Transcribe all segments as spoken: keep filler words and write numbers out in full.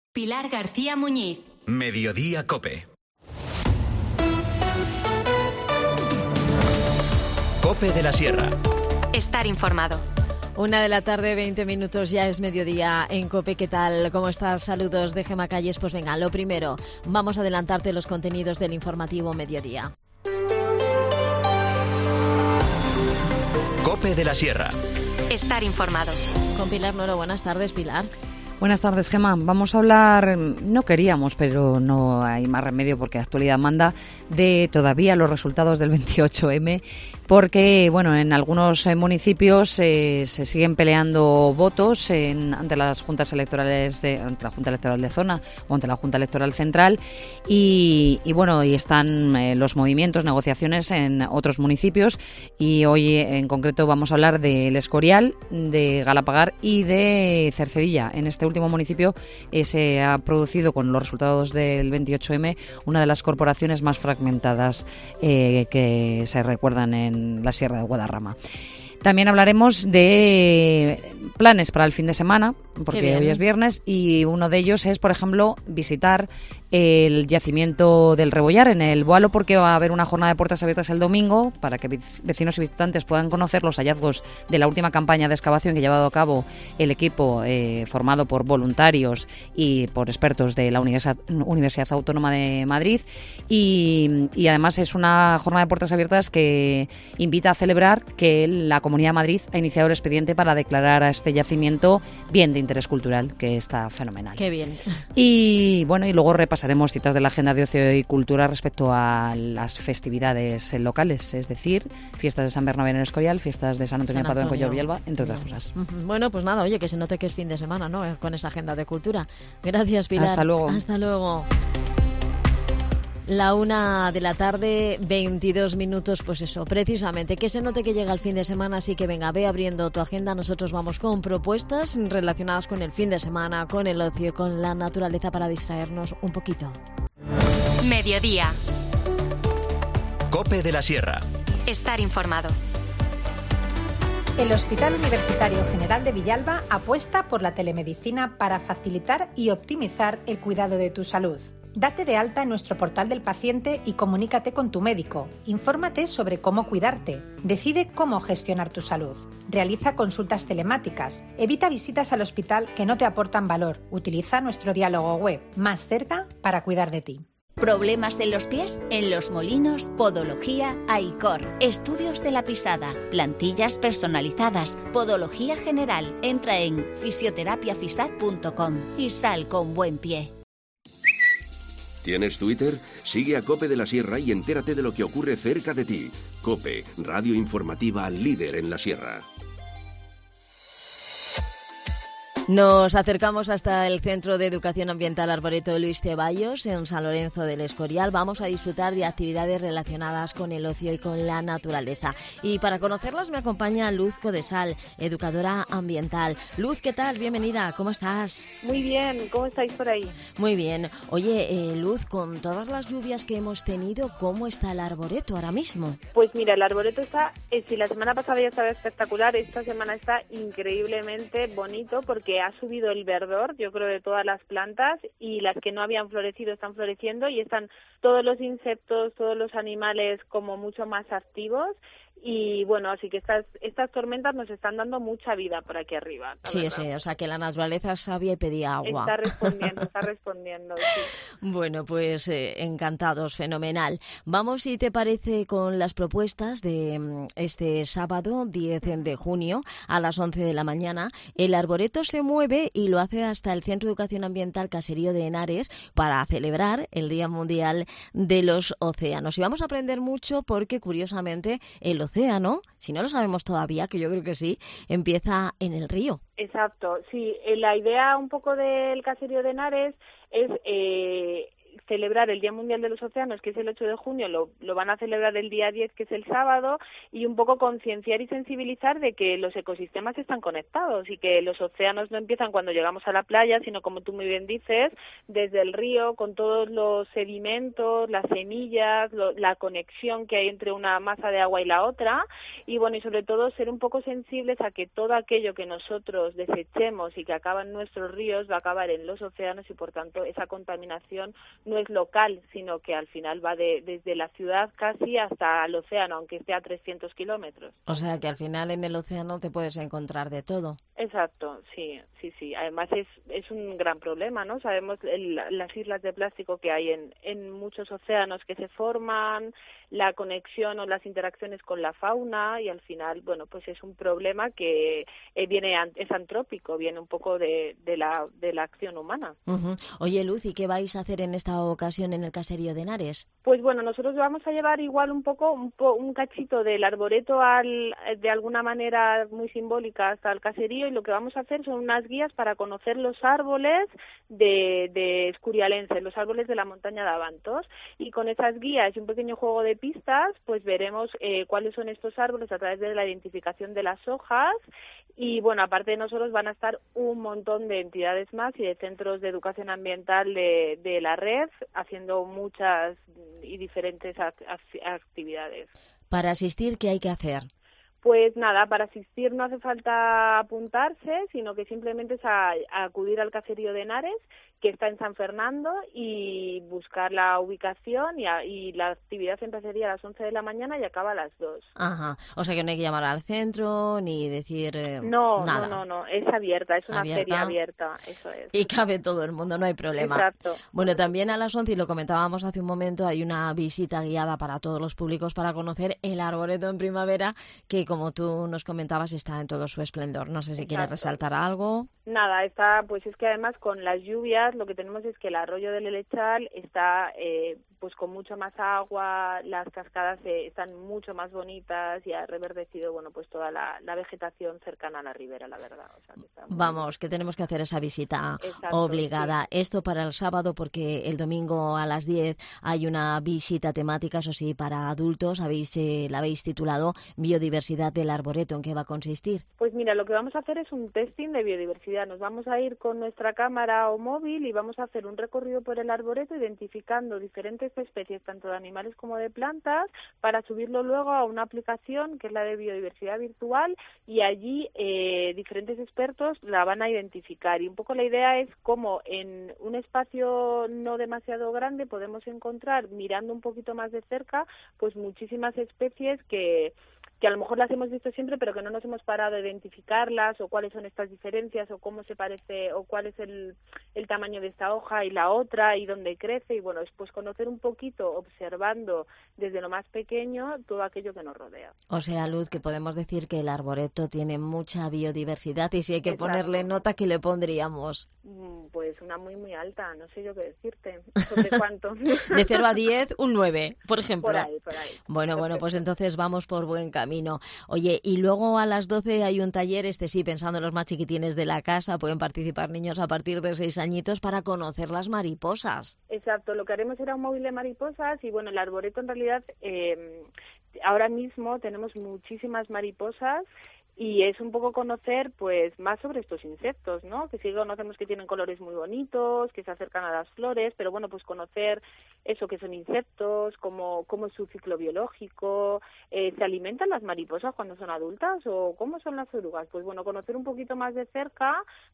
Pilar García Muñiz. Mediodía COPE. COPE de la Sierra. Estar informado. Una de la tarde, veinte minutos, ya es mediodía en COPE. ¿Qué tal? ¿Cómo estás? Saludos de Gemma Calles. Pues venga, lo primero, vamos a adelantarte los contenidos del informativo mediodía. COPE de la Sierra. Estar informado. Con Pilar Noro. Buenas tardes, Pilar. Buenas tardes, Gemma. Vamos a hablar, no queríamos, pero no hay más remedio porque la actualidad manda, de todavía los resultados del veintiocho eme, porque bueno, en algunos municipios eh, se siguen peleando votos en, ante las juntas electorales, de, ante la Junta Electoral de Zona o ante la Junta Electoral Central y, y bueno, y están eh, los movimientos, negociaciones en otros municipios y hoy en concreto vamos a hablar del Escorial, de Galapagar y de Cercedilla. En este último municipio eh, se ha producido con los resultados del veintiocho eme una de las corporaciones más fragmentadas eh, que se recuerdan en la Sierra de Guadarrama. También hablaremos de planes para el fin de semana, porque hoy es viernes, y uno de ellos es, por ejemplo, visitar el yacimiento del Rebollar en el Boalo, porque va a haber una jornada de puertas abiertas el domingo para que vecinos y visitantes puedan conocer los hallazgos de la última campaña de excavación que ha llevado a cabo el equipo eh, formado por voluntarios y por expertos de la Universidad, Universidad Autónoma de Madrid. Y, y además es una jornada de puertas abiertas que invita a celebrar que la Comunidad de Madrid ha iniciado el expediente para declarar a este yacimiento bien de interés cultural, que está fenomenal. Qué bien. Y bueno, y luego repasaremos citas de la agenda de ocio y cultura respecto a las festividades locales, es decir, fiestas de San Bernabé en el Escorial, fiestas de San Antonio de Padua en Collor Villalba, entre otras cosas. Bueno, pues nada, oye, que se note que es fin de semana, ¿no? Con esa agenda de cultura. Gracias, Pilar. Hasta luego. Hasta luego. La una de la tarde, veintidós minutos, pues eso, precisamente, que se note que llega el fin de semana, así que venga, ve abriendo tu agenda, nosotros vamos con propuestas relacionadas con el fin de semana, con el ocio, con la naturaleza para distraernos un poquito. Mediodía. COPE de la Sierra. Estar informado. El Hospital Universitario General de Villalba apuesta por la telemedicina para facilitar y optimizar el cuidado de tu salud. Date de alta en nuestro portal del paciente y comunícate con tu médico. Infórmate sobre cómo cuidarte. Decide cómo gestionar tu salud. Realiza consultas telemáticas. Evita visitas al hospital que no te aportan valor. Utiliza nuestro diálogo web, Más cerca, para cuidar de ti. ¿Problemas en los pies? En Los Molinos, Podología Aicor. Estudios de la pisada, plantillas personalizadas, podología general. Entra en fisioterapia fisad punto com y sal con buen pie. ¿Tienes Twitter? Sigue a COPE de la Sierra y entérate de lo que ocurre cerca de ti. COPE, radio informativa líder en la Sierra. Nos acercamos hasta el Centro de Educación Ambiental Arboreto Luis Ceballos en San Lorenzo del Escorial. Vamos a disfrutar de actividades relacionadas con el ocio y con la naturaleza. Y para conocerlas me acompaña Luz Codesal, educadora ambiental. Luz, ¿qué tal? Bienvenida, ¿cómo estás? Muy bien, ¿cómo estáis por ahí? Muy bien. Oye, eh, Luz, con todas las lluvias que hemos tenido, ¿cómo está el arboreto ahora mismo? Pues mira, el arboreto está, eh, si la semana pasada ya estaba espectacular, esta semana está increíblemente bonito porque ha subido el verdor, yo creo, de todas las plantas, y las que no habían florecido están floreciendo y están todos los insectos, todos los animales como mucho más activos. Y bueno, así que estas estas tormentas nos están dando mucha vida por aquí arriba. Sí, verdad. Sí, o sea que la naturaleza sabía y pedía agua. Está respondiendo, está respondiendo, sí. Bueno, pues eh, encantados, fenomenal. Vamos, si te parece, con las propuestas de este sábado diez de junio a las once de la mañana. El arboreto se mueve y lo hace hasta el Centro de Educación Ambiental Caserío de Henares para celebrar el Día Mundial de los Océanos. Y vamos a aprender mucho porque, curiosamente, el océano, si no lo sabemos todavía, que yo creo que sí, empieza en el río. Exacto, sí. La idea un poco del Caserío de Henares es eh, celebrar el Día Mundial de los Océanos, que es el ocho de junio, lo, lo van a celebrar el día diez, que es el sábado, y un poco concienciar y sensibilizar de que los ecosistemas están conectados y que los océanos no empiezan cuando llegamos a la playa, sino, como tú muy bien dices, desde el río, con todos los sedimentos, las semillas, lo, la conexión que hay entre una masa de agua y la otra, y bueno, y sobre todo ser un poco sensibles a que todo aquello que nosotros desechemos y que acaba en nuestros ríos va a acabar en los océanos, y por tanto esa contaminación no es local, sino que al final va de, desde la ciudad casi hasta el océano, aunque esté a trescientos kilómetros. O sea que al final en el océano te puedes encontrar de todo. Exacto, sí, sí, sí. Además es, es un gran problema, ¿no? Sabemos el, las islas de plástico que hay en, en muchos océanos que se forman, la conexión o las interacciones con la fauna, y al final, bueno, pues es un problema que eh, viene, es antrópico, viene un poco de, de, la, de la acción humana. Uh-huh. Oye, Luz, ¿y qué vais a hacer en esta ocasión en el caserío de Henares? Pues bueno, nosotros vamos a llevar igual un poco, un, po, un cachito del arboreto al, de alguna manera muy simbólica hasta el caserío, y lo que vamos a hacer son unas guías para conocer los árboles de, de Escurialense, los árboles de la montaña de Abantos, y con esas guías y un pequeño juego de pistas, pues veremos eh, cuáles son estos árboles a través de la identificación de las hojas. Y bueno, aparte de nosotros van a estar un montón de entidades más y de centros de educación ambiental de, de la red, haciendo muchas y diferentes actividades. Para asistir, ¿qué hay que hacer? Pues nada, para asistir no hace falta apuntarse, sino que simplemente es a, a acudir al caserío de Henares, que está en San Fernando, y buscar la ubicación, y, a, y la actividad empezaría a las once de la mañana y acaba a las dos. Ajá, o sea que no hay que llamar al centro ni decir eh, no, nada. No, no, no, es abierta, es una ¿Abierta? feria abierta, eso es. Y cabe todo el mundo, no hay problema. Exacto. Bueno, también a las once, y lo comentábamos hace un momento, hay una visita guiada para todos los públicos para conocer el arboreto en primavera, que como tú nos comentabas está en todo su esplendor. No sé si Exacto. quieres resaltar algo. Nada, está, pues es que además con las lluvias lo que tenemos es que el arroyo del Helechal está eh, pues con mucho más agua, las cascadas eh, están mucho más bonitas y ha reverdecido, bueno, pues toda la, la vegetación cercana a la ribera, la verdad. O sea, que está muy Vamos, bien. que tenemos que hacer esa visita Exacto, obligada. sí. Esto para el sábado, porque el domingo a las diez hay una visita temática, eso sí, para adultos. Habéis, eh, la habéis titulado Biodiversidad del Arboreto. ¿En qué va a consistir? Pues mira, lo que vamos a hacer es un testing de biodiversidad. Nos vamos a ir con nuestra cámara o móvil y vamos a hacer un recorrido por el arboreto identificando diferentes especies, tanto de animales como de plantas, para subirlo luego a una aplicación que es la de biodiversidad virtual, y allí eh, diferentes expertos la van a identificar. Y un poco la idea es cómo en un espacio no demasiado grande podemos encontrar, mirando un poquito más de cerca, pues muchísimas especies que que a lo mejor las hemos visto siempre, pero que no nos hemos parado a identificarlas, o cuáles son estas diferencias, o cómo se parece, o cuál es el, el tamaño de esta hoja y la otra, y dónde crece, y bueno, es pues conocer un poquito, observando desde lo más pequeño todo aquello que nos rodea. O sea, Luz, que podemos decir que el arboreto tiene mucha biodiversidad, y si hay que Exacto. ponerle nota, ¿qué le pondríamos? Pues una muy, muy alta, no sé yo qué decirte, ¿sobre cuánto? De cero a diez, un nueve, por ejemplo. Por ahí, por ahí. Bueno, Perfecto. bueno, pues entonces vamos por buen camino. Oye, y luego a las doce hay un taller, este sí, pensando en los más chiquitines de la casa, pueden participar niños a partir de seis añitos para conocer las mariposas. Exacto, lo que haremos será un móvil de mariposas, y bueno, el arboreto en realidad, eh, ahora mismo tenemos muchísimas mariposas, y es un poco conocer pues más sobre estos insectos, ¿no? Que sí conocemos que tienen colores muy bonitos, que se acercan a las flores, pero bueno, pues conocer eso, que son insectos, cómo, cómo es su ciclo biológico, eh, ¿se alimentan las mariposas cuando son adultas o cómo son las orugas? Pues bueno, conocer un poquito más de cerca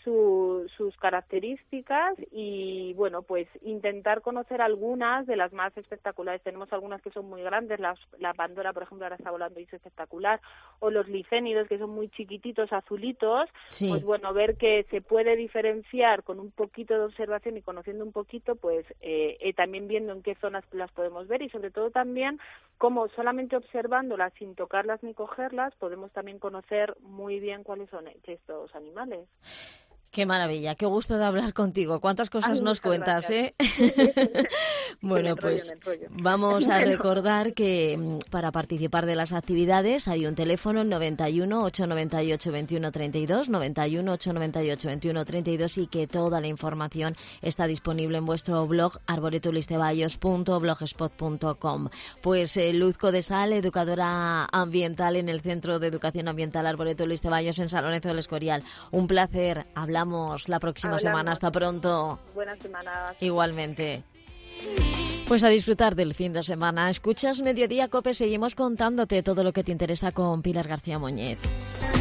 su, sus características, y bueno, pues intentar conocer algunas de las más espectaculares. Tenemos algunas que son muy grandes, las, la Pandora, por ejemplo, ahora está volando y es espectacular, o los licénidos, que son muy chiquititos, azulitos, Sí. Pues bueno, ver que se puede diferenciar con un poquito de observación y conociendo un poquito, pues eh, eh, también viendo en qué zonas las podemos ver, y sobre todo también cómo solamente observándolas sin tocarlas ni cogerlas podemos también conocer muy bien cuáles son estos animales. Qué maravilla, qué gusto de hablar contigo. ¿Cuántas cosas Ay, nos cuentas, gracias. eh? Bueno, me enrollo, pues me enrollo. vamos a Bueno. recordar que mm, para participar de las actividades hay un teléfono noventa y uno, ochocientos noventa y ocho, veintiuno treinta y dos, noventa y uno, ochocientos noventa y ocho, veintiuno treinta y dos y que toda la información está disponible en vuestro blog arboretulistevallos punto blogspot punto com. Pues eh, Luz Codesal, educadora ambiental en el Centro de Educación Ambiental Arboreto Listevallos en San Lorenzo del Escorial. Un placer. Hablamos la próxima Hablamos. semana. Hasta pronto. Buena semana. Igualmente. Pues a disfrutar del fin de semana. Escuchas Mediodía Cope, seguimos contándote todo lo que te interesa con Pilar García Muñez.